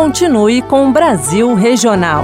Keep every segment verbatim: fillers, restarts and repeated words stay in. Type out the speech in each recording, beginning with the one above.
continue com o Brasil Regional.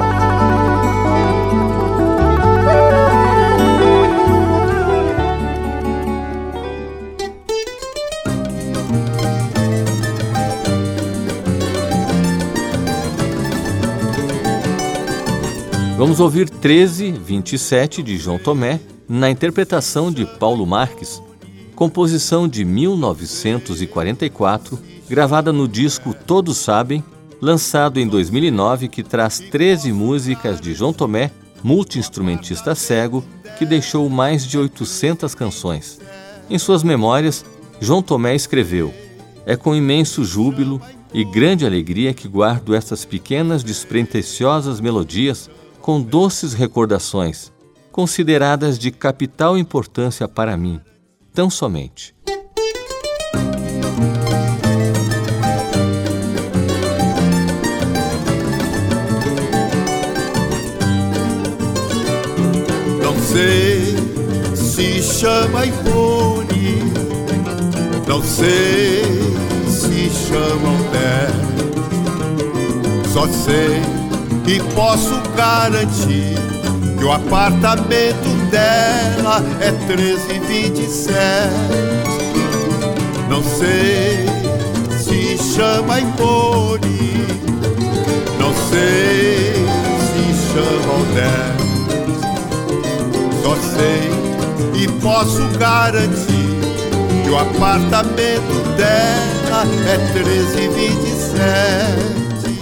Vamos ouvir treze, vinte e sete de João Tomé, na interpretação de Paulo Marques, composição de mil novecentos e quarenta e quatro, gravada no disco Todos Sabem, lançado em dois mil e nove, que traz treze músicas de João Tomé, multi-instrumentista cego, que deixou mais de oitocentas canções. Em suas memórias, João Tomé escreveu: "É com imenso júbilo e grande alegria que guardo estas pequenas despretensiosas melodias com doces recordações, consideradas de capital importância para mim, tão somente." Não sei se chama Ivone, não sei se chama Alter, só sei e posso garantir que o apartamento dela é treze vinte e sete. Não sei se chama Ivone, não sei se chama Alter, só sei e posso garantir que o apartamento dela é treze vinte e sete.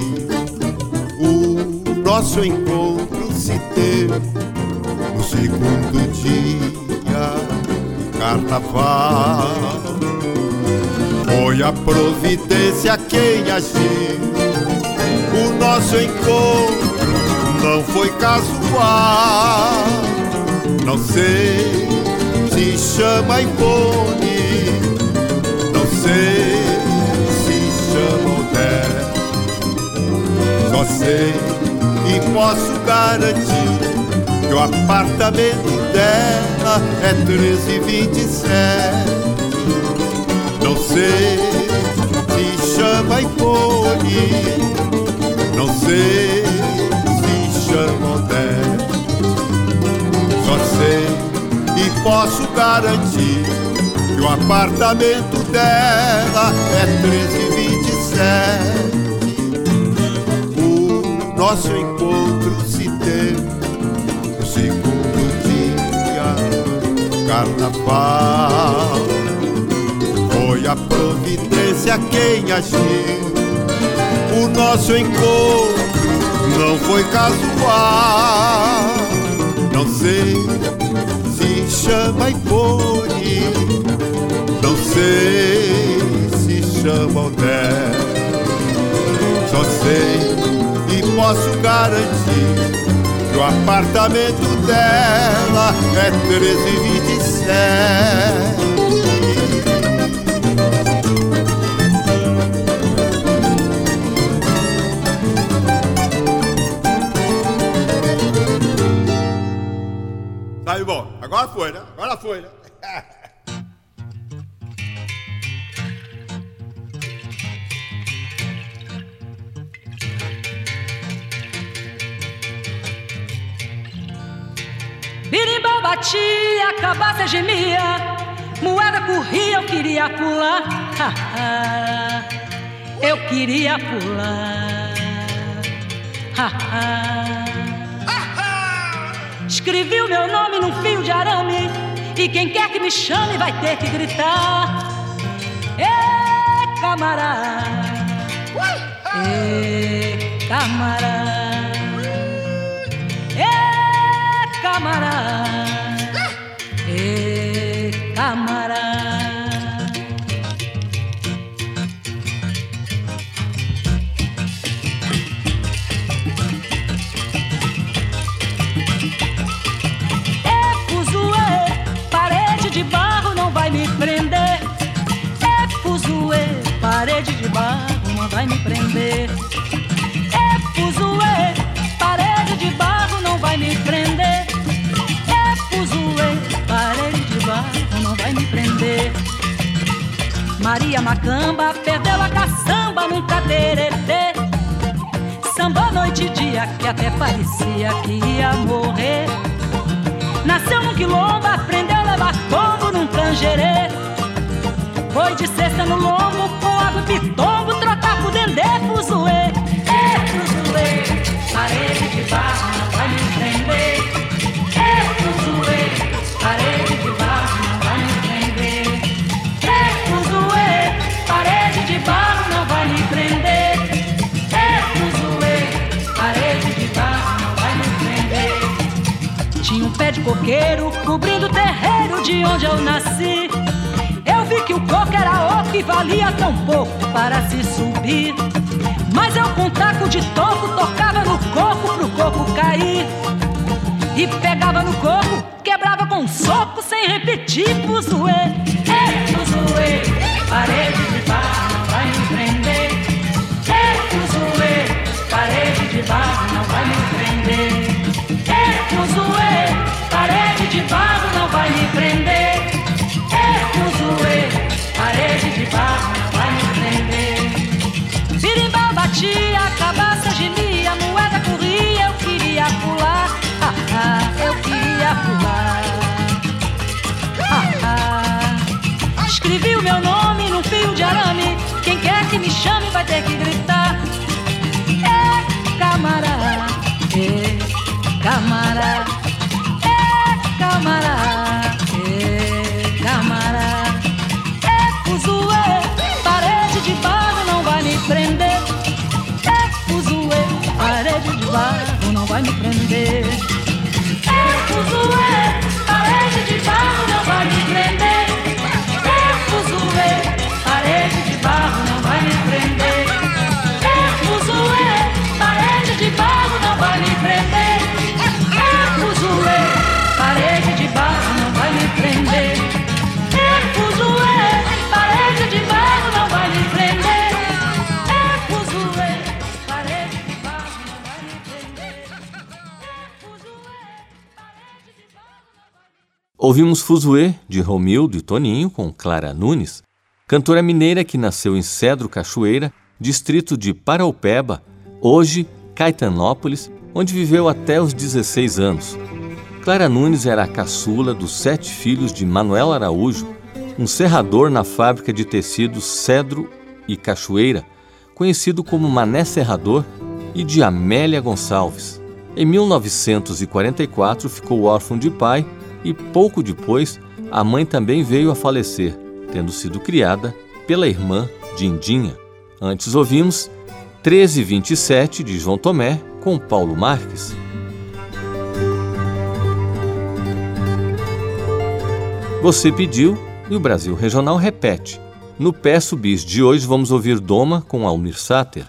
Nosso encontro se deu no segundo dia do carnaval. Foi a providência quem agiu. O nosso encontro não foi casual. Não sei se chama Ivone, não sei se chama Alter, só sei e posso garantir que o apartamento dela é treze vinte e sete. Não sei se chama Ivone, não sei se chama Alter, só sei e posso garantir que o apartamento dela é treze vinte e sete. Nosso encontro se deu no segundo dia do carnaval. Foi a providência quem agiu. O nosso encontro não foi casual. Não sei se chama Ivone, não sei se chama Alter, só sei e posso garantir que o apartamento dela é treze vinte e sete. Tá bom, agora foi, né? Agora foi, né? Birimbau batia, cabaça gemia, moeda corria, eu queria pular, eu queria pular. Escrevi o meu nome num fio de arame, e quem quer que me chame vai ter que gritar: Ê, camarada, ê, camarada, ê, camarada, ê, camarada. De barro não vai me prender. É fuzuê, parede de barro não vai me prender. É fuzuê, parede de barro não vai me prender. É fuzuê, parede de barro não vai me prender. Maria Macamba perdeu a caçamba num cateretê. samba noite e dia, que até parecia que ia morrer. Nasceu num quilombo, aprendeu a levar tombo num canjerê. Foi de cesta no lombo, com água e pitombo, trocar por dendê, fuzuê. É, fuzuê, parede de barro não vai me prender. É, fuzuê, parede de barro não vai me prender. É, fuzuê, parede de barro não vai me prender. É, fuzuê, parede de barro não vai me prender. Tinha um pé de coqueiro cobrindo o terreiro de onde eu nasci. Eu vi que o coco era oco e valia tão pouco para se subir. Mas eu com taco de toco tocava no coco pro coco cair. E pegava no coco, quebrava com um soco sem repetir, fuzuê. É, fuzuê, parede de barro não vai me prender. É, fuzuê, parede de barro não vai me prender. É, fuzuê, parede de barro não vai me prender. Parede de barro não vai me prender. Birimbau batia, a cabaça gemia, a moeda corria, eu queria pular. Ah, ah, eu queria pular. Ah, ah. Escrevi o meu nome num fio de arame. Quem quer que me chame vai ter que gritar. É camará, é camará, é camará, é camará. Fuzuê, parede de barro não vai me prender. É, fuzuê, parede de barro não vai me prender. É, fuzuê, parede de barro não vai me prender. É, fuzuê, parede de barro não vai me prender. É, fuzuê, parede de barro não vai me prender. É, fuzuê, parede de barro não vai me prender. É, fuzuê, parede de barro não vai me prender. É, fuzuê, parede de barro não vai me prender. É, fuzuê, parede de barro não vai me prender. Ouvimos Fuzuê, de Romildo e Toninho, com Clara Nunes, cantora mineira que nasceu em Cedro Cachoeira, distrito de Paraupeba, hoje Caetanópolis, onde viveu até os dezesseis anos. Clara Nunes era a caçula dos sete filhos de Manuel Araújo, um serrador na fábrica de tecidos Cedro e Cachoeira, conhecido como Mané Serrador, e de Amélia Gonçalves. Em mil novecentos e quarenta e quatro ficou órfão de pai e, pouco depois, a mãe também veio a falecer, tendo sido criada pela irmã Dindinha. Antes ouvimos treze vinte e sete de João Tomé com Paulo Marques. Você pediu e o Brasil Regional repete. No Peço Bis de hoje vamos ouvir Doma com Almir Sater.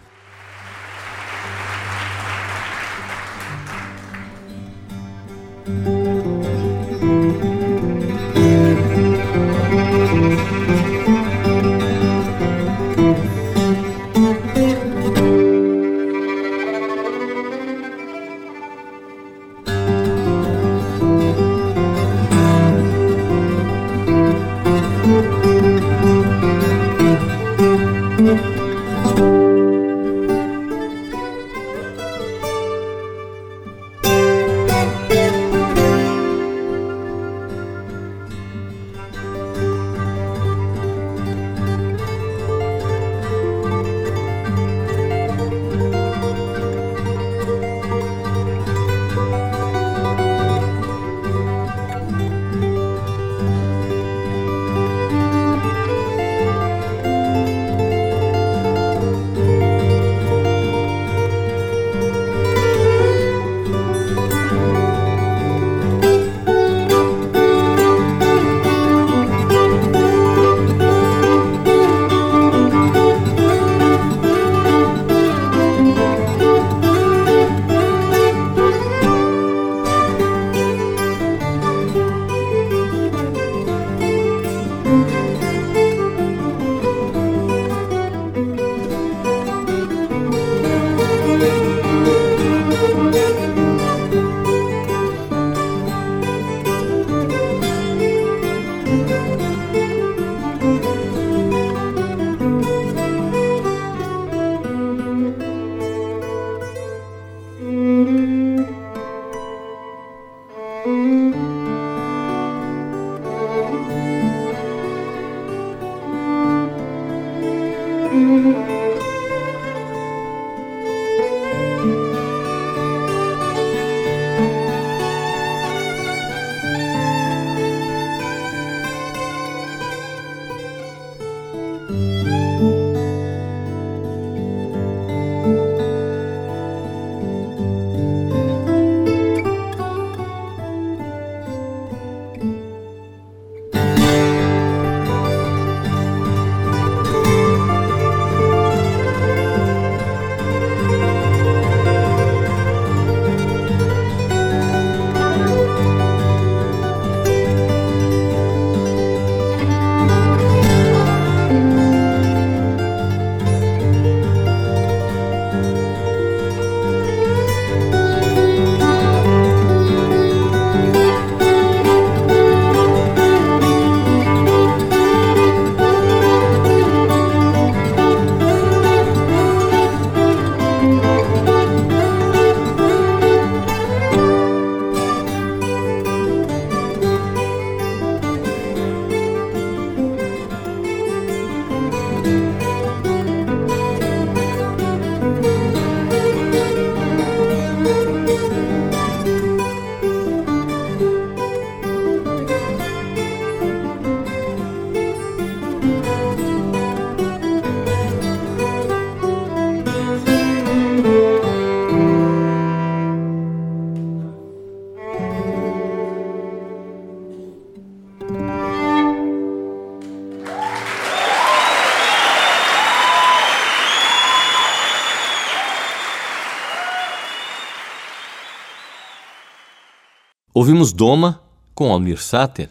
Ouvimos Doma, com Almir Sater.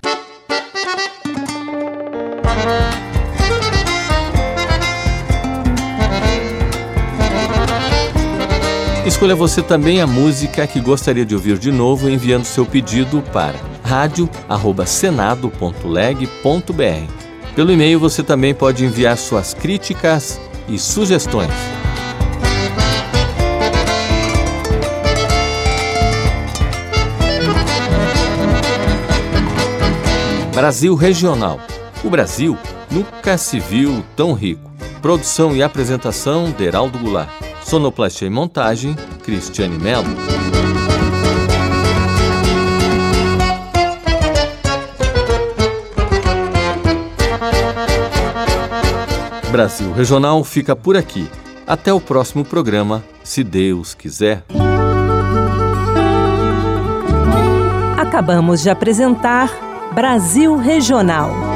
Escolha você também a música que gostaria de ouvir de novo, enviando seu pedido para rádio arroba senado ponto leg ponto br. Pelo e-mail você também pode enviar suas críticas e sugestões. Brasil Regional. O Brasil nunca se viu tão rico. Produção e apresentação, Deraldo Goulart. Sonoplastia e montagem, Cristiane Mello. Brasil Regional fica por aqui. Até o próximo programa, se Deus quiser. Acabamos de apresentar Brasil Regional.